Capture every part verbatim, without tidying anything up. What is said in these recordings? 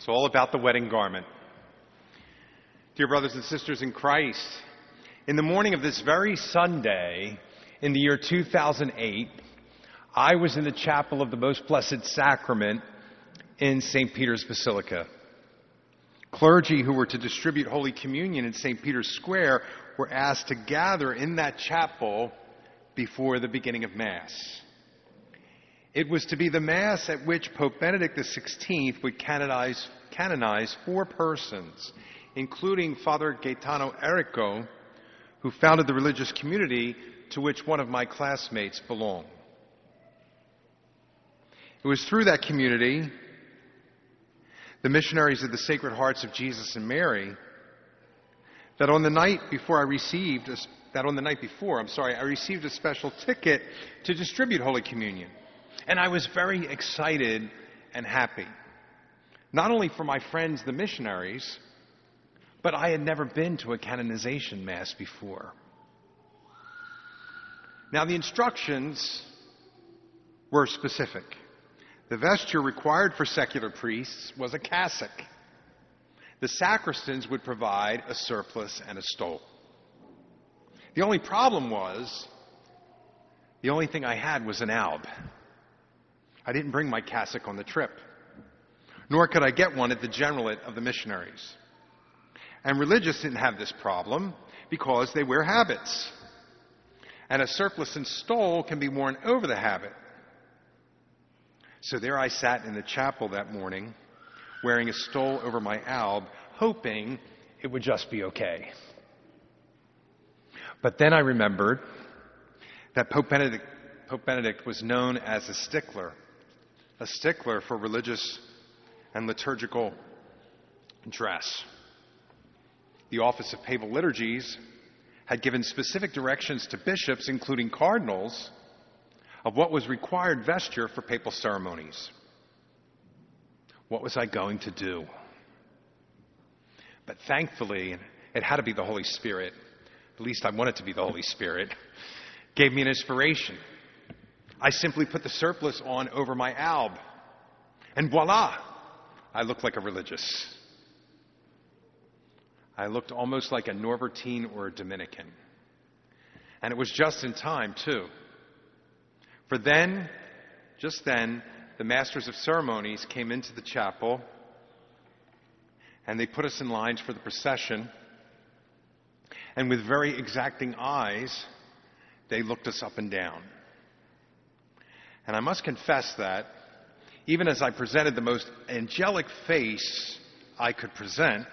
It's all about the wedding garment. Dear brothers and sisters in Christ, in the morning of this very Sunday, in the year two thousand eight, I was in the chapel of the Most Blessed Sacrament in Saint Peter's Basilica. Clergy who were to distribute Holy Communion in Saint Peter's Square were asked to gather in that chapel before the beginning of Mass. It was to be the Mass at which Pope Benedict the sixteenth would canonize, canonize four persons, including Father Gaetano Errico, who founded the religious community to which one of my classmates belonged. It was through that community, the missionaries of the Sacred Hearts of Jesus and Mary, that on the night before I received, a, that on the night before, I'm sorry, I received a special ticket to distribute Holy Communion. And I was very excited and happy. Not only for my friends, the missionaries, but I had never been to a canonization Mass before. Now, the instructions were specific. The vesture required for secular priests was a cassock. The sacristans would provide a surplice and a stole. The only problem was, the only thing I had was an alb. I didn't bring my cassock on the trip, nor could I get one at the generalate of the missionaries. And religious didn't have this problem because they wear habits. And a surplice and stole can be worn over the habit. So there I sat in the chapel that morning, wearing a stole over my alb, hoping it would just be okay. But then I remembered that Pope Benedict, Pope Benedict was known as a stickler, a stickler for religious and liturgical dress. The Office of Papal Liturgies had given specific directions to bishops, including cardinals, of what was required vesture for papal ceremonies. What was I going to do? But thankfully, it had to be the Holy Spirit. At least I want it to be the Holy Spirit. Gave me an inspiration. I simply put the surplice on over my alb. And voila! I looked like a religious. I looked almost like a Norbertine or a Dominican. And it was just in time, too. For then, just then, the masters of ceremonies came into the chapel and they put us in lines for the procession. And with very exacting eyes, they looked us up and down. And I must confess that, even as I presented the most angelic face I could present,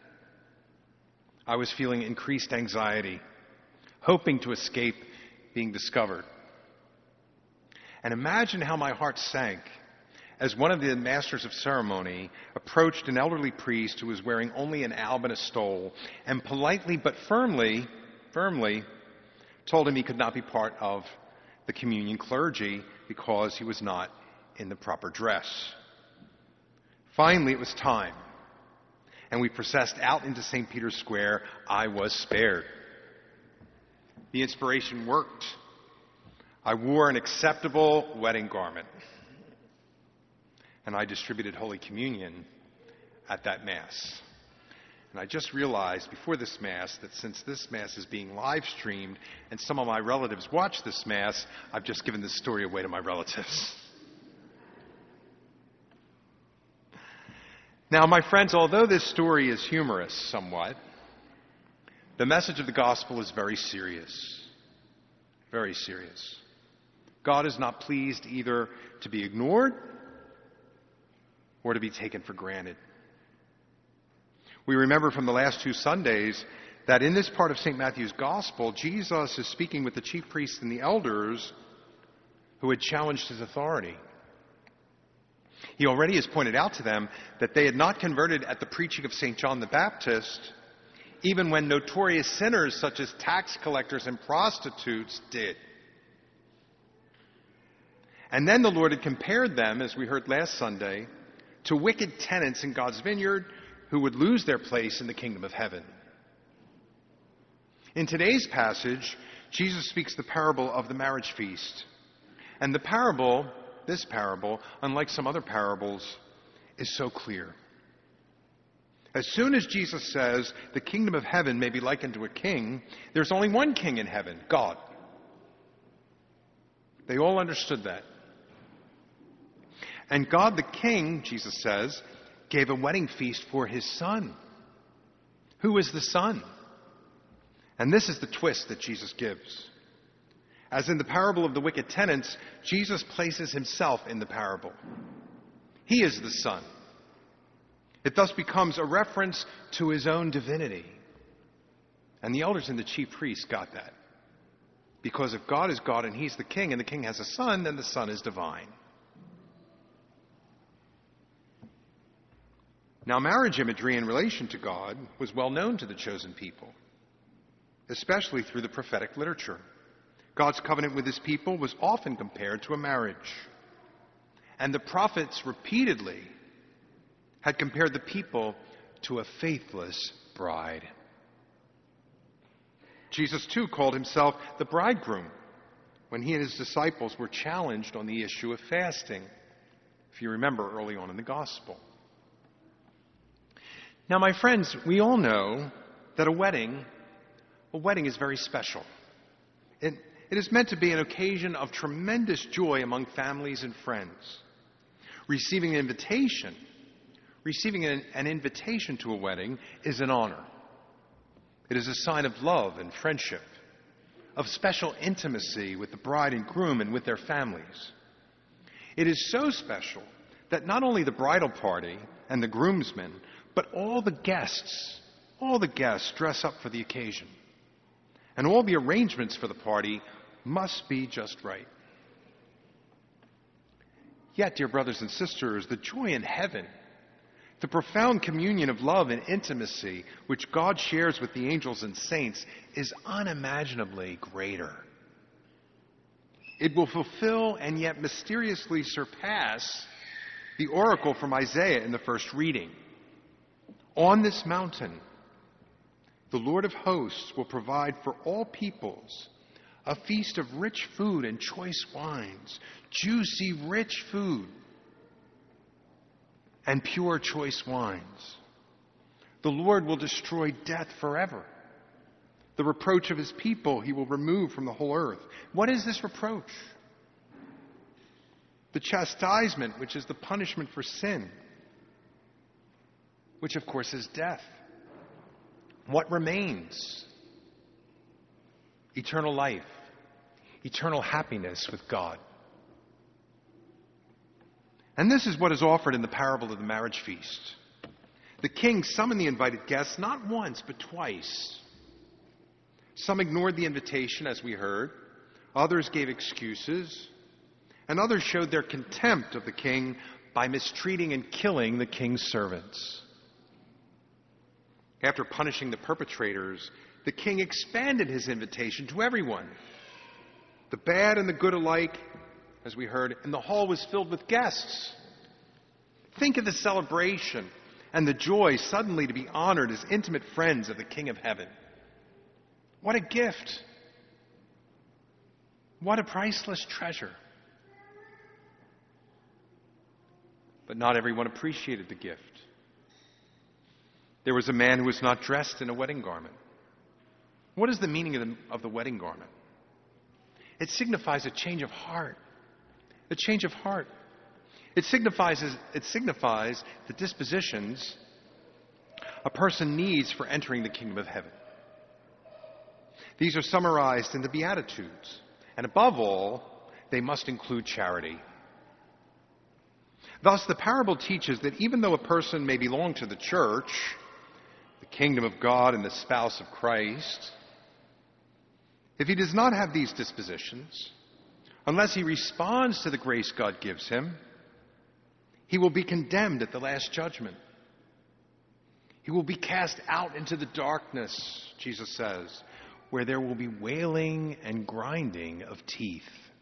I was feeling increased anxiety, hoping to escape being discovered. And imagine how my heart sank as one of the masters of ceremony approached an elderly priest who was wearing only an alb and a stole and politely but firmly, firmly told him he could not be part of the communion clergy because he was not in the proper dress. Finally, it was time, and we processed out into Saint Peter's Square. I was spared. The inspiration worked. I wore an acceptable wedding garment, and I distributed Holy Communion at that Mass. And I just realized before this Mass that since this Mass is being live streamed and some of my relatives watch this Mass, I've just given this story away to my relatives. Now, my friends, although this story is humorous somewhat, the message of the gospel is very serious. Very serious. God is not pleased either to be ignored or to be taken for granted. We remember from the last two Sundays that in this part of Saint Matthew's Gospel, Jesus is speaking with the chief priests and the elders who had challenged his authority. He already has pointed out to them that they had not converted at the preaching of Saint John the Baptist, even when notorious sinners such as tax collectors and prostitutes did. And then the Lord had compared them, as we heard last Sunday, to wicked tenants in God's vineyard who would lose their place in the kingdom of heaven. In today's passage, Jesus speaks the parable of the marriage feast. And the parable, this parable, unlike some other parables, is so clear. As soon as Jesus says the kingdom of heaven may be likened to a king, there's only one king in heaven, God. They all understood that. And God the King, Jesus says, gave a wedding feast for his son. Who is the son? And this is the twist that Jesus gives. As in the parable of the wicked tenants, Jesus places himself in the parable. He is the son. It thus becomes a reference to his own divinity. And the elders and the chief priests got that. Because if God is God and he's the king and the king has a son, then the son is divine. Now, marriage imagery in relation to God was well known to the chosen people, especially through the prophetic literature. God's covenant with his people was often compared to a marriage. And the prophets repeatedly had compared the people to a faithless bride. Jesus, too, called himself the bridegroom when he and his disciples were challenged on the issue of fasting, if you remember early on in the gospel. Now, my friends, we all know that a wedding, a wedding is very special. It, it is meant to be an occasion of tremendous joy among families and friends. Receiving an invitation, receiving an, an invitation to a wedding is an honor. It is a sign of love and friendship, of special intimacy with the bride and groom and with their families. It is so special that not only the bridal party and the groomsmen, but all the guests, all the guests dress up for the occasion. And all the arrangements for the party must be just right. Yet, dear brothers and sisters, the joy in heaven, the profound communion of love and intimacy which God shares with the angels and saints is unimaginably greater. It will fulfill and yet mysteriously surpass the oracle from Isaiah in the first reading. On this mountain, the Lord of hosts will provide for all peoples a feast of rich food and choice wines, juicy, rich food, and pure choice wines. The Lord will destroy death forever. The reproach of his people he will remove from the whole earth. What is this reproach? The chastisement, which is the punishment for sin, which of course is death. What remains? Eternal life, eternal happiness with God. And this is what is offered in the parable of the marriage feast. The king summoned the invited guests not once, but twice. Some ignored the invitation, as we heard. Others gave excuses. And others showed their contempt of the king by mistreating and killing the king's servants. After punishing the perpetrators, the king expanded his invitation to everyone, the bad and the good alike, as we heard, and the hall was filled with guests. Think of the celebration and the joy suddenly to be honored as intimate friends of the King of Heaven. What a gift! What a priceless treasure! But not everyone appreciated the gift. There was a man who was not dressed in a wedding garment. What is the meaning of the, of the wedding garment? It signifies a change of heart. A change of heart. It signifies, it signifies the dispositions a person needs for entering the kingdom of heaven. These are summarized in the Beatitudes. And above all, they must include charity. Thus, the parable teaches that even though a person may belong to the church, the kingdom of God and the spouse of Christ, if he does not have these dispositions, unless he responds to the grace God gives him, he will be condemned at the last judgment. He will be cast out into the darkness, Jesus says, where there will be wailing and grinding of teeth.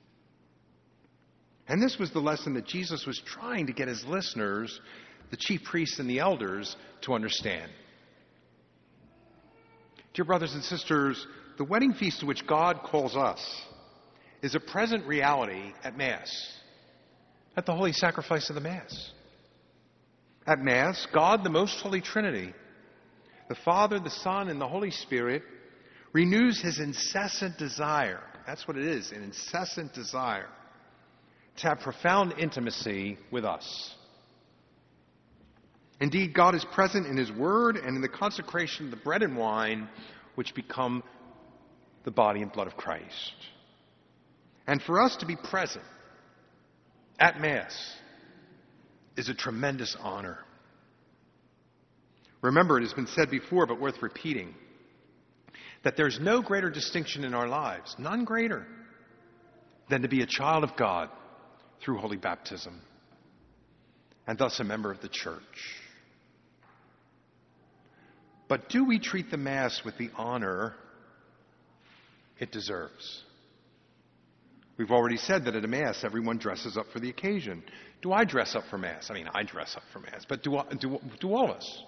And this was the lesson that Jesus was trying to get his listeners, the chief priests and the elders, to understand. Dear brothers and sisters, the wedding feast to which God calls us is a present reality at Mass, at the holy sacrifice of the Mass. At Mass, God, the most holy Trinity, The Father, the Son, and the Holy Spirit renews his incessant desire. That's what it is, an incessant desire to have profound intimacy with us. Indeed, God is present in his word and in the consecration of the bread and wine, which become the body and blood of Christ. And for us to be present at Mass is a tremendous honor. Remember, it has been said before, but worth repeating, that there's no greater distinction in our lives, none greater, than to be a child of God through holy baptism, and thus a member of the church. But do we treat the Mass with the honor it deserves? We've already said that at a Mass, everyone dresses up for the occasion. Do I dress up for Mass? I mean, I dress up for Mass, but do, do, do all of us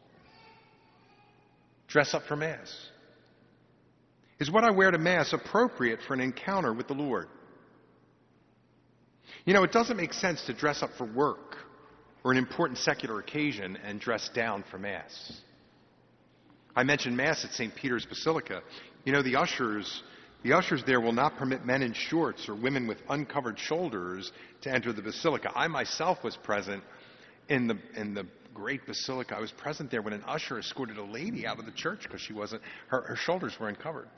dress up for Mass? Is what I wear to Mass appropriate for an encounter with the Lord? You know, it doesn't make sense to dress up for work or an important secular occasion and dress down for Mass. I mentioned Mass at Saint Peter's Basilica. You know, the ushers, the ushers there will not permit men in shorts or women with uncovered shoulders to enter the basilica. I myself was present in the in the great basilica. I was present there when an usher escorted a lady out of the church because she wasn't her, her shoulders were uncovered.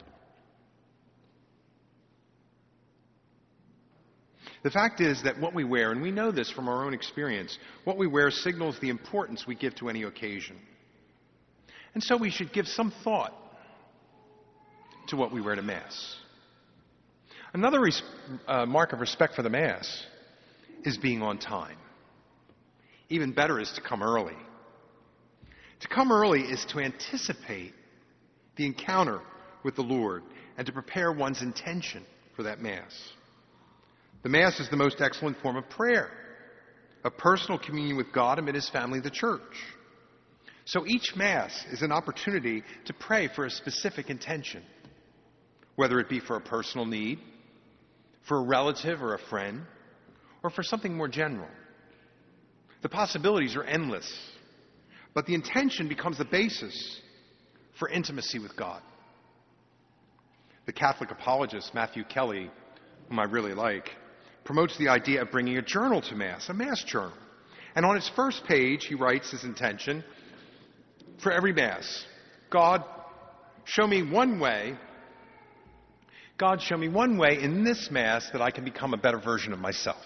The fact is that what we wear, and we know this from our own experience, what we wear signals the importance we give to any occasion. And so we should give some thought to what we wear to Mass. Another res- uh, mark of respect for the Mass is being on time. Even better is to come early. To come early is to anticipate the encounter with the Lord and to prepare one's intention for that Mass. The Mass is the most excellent form of prayer, a personal communion with God amid his family, the Church. So each Mass is an opportunity to pray for a specific intention, whether it be for a personal need, for a relative or a friend, or for something more general. The possibilities are endless, but the intention becomes the basis for intimacy with God. The Catholic apologist Matthew Kelly, whom I really like, promotes the idea of bringing a journal to Mass, a Mass journal. And on its first page, he writes his intention for every Mass. God, show me one way, God, show me one way in this Mass that I can become a better version of myself.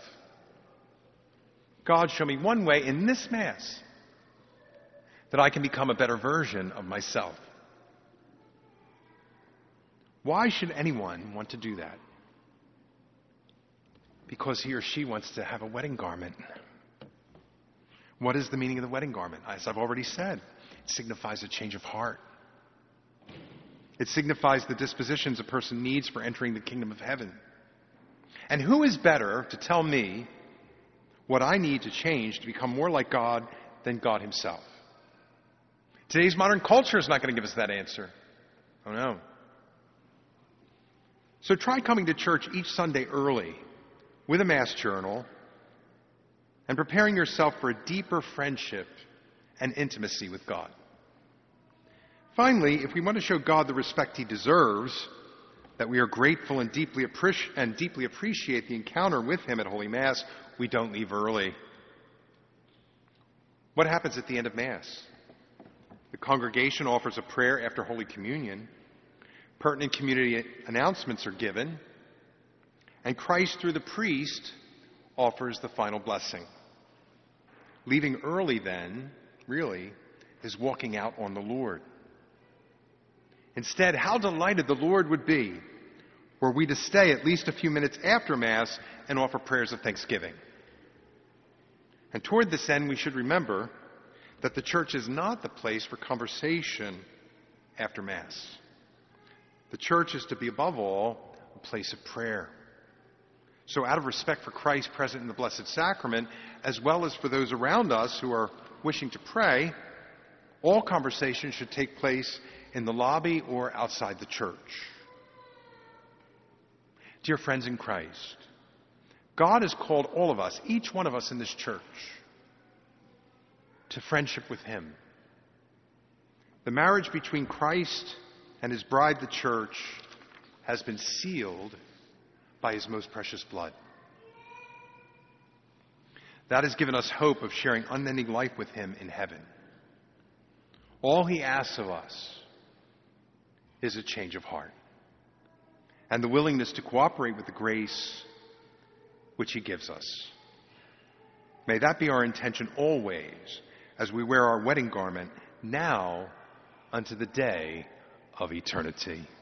God, show me one way in this Mass that I can become a better version of myself. Why should anyone want to do that? Because he or she wants to have a wedding garment. What is the meaning of the wedding garment? As I've already said, it signifies a change of heart. It signifies the dispositions a person needs for entering the kingdom of heaven. And who is better to tell me what I need to change to become more like God than God himself? Today's modern culture is not going to give us that answer. Oh no. So try coming to church each Sunday early with a Mass journal and preparing yourself for a deeper friendship and intimacy with God. Finally, if we want to show God the respect he deserves, that we are grateful and deeply, appreci- and deeply appreciate the encounter with him at Holy Mass, we don't leave early. What happens at the end of Mass? The congregation offers a prayer after Holy Communion. Pertinent community announcements are given. And Christ, through the priest, offers the final blessing. Leaving early, then, really, is walking out on the Lord. Instead, how delighted the Lord would be were we to stay at least a few minutes after Mass and offer prayers of thanksgiving. And toward this end, we should remember that the church is not the place for conversation after Mass. The church is to be, above all, a place of prayer. So out of respect for Christ present in the Blessed Sacrament, as well as for those around us who are wishing to pray, all conversation should take place in the lobby or outside the church. Dear friends in Christ, God has called all of us, each one of us in this church, to friendship with him. The marriage between Christ and his bride, the church, has been sealed by his most precious blood. That has given us hope of sharing unending life with him in heaven. All he asks of us is a change of heart and the willingness to cooperate with the grace which he gives us. May that be our intention always as we wear our wedding garment now unto the day of eternity.